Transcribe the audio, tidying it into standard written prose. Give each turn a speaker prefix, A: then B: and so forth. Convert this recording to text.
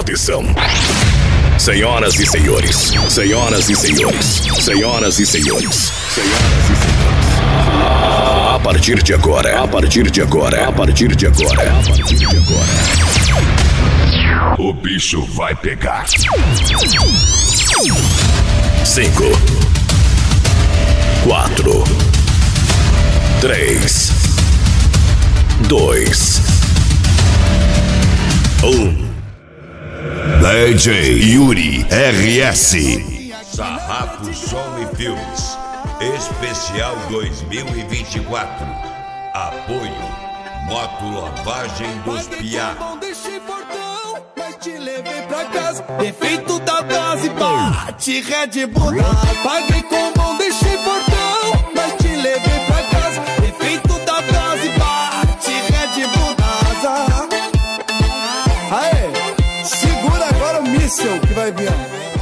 A: Atenção. Senhoras e senhores, senhoras e senhores, senhoras e senhores, senhoras e senhores. A partir de agora, a partir de agora, a partir de agora, a partir de agora, o bicho vai pegar. 5, 4, 3, 2, 1. DJ Yuri RS.
B: Sarrafo Som e Filmes Especial 2024. Apoio Moto Lavagem dos Piá.
C: Mas te levei pra casa, defeito da base, bate Red Bull. Paguei com mão, deixei portão, mas te levei pra casa, defeito da base, bate Red Bull. Aê, segura agora o míssil que vai vir.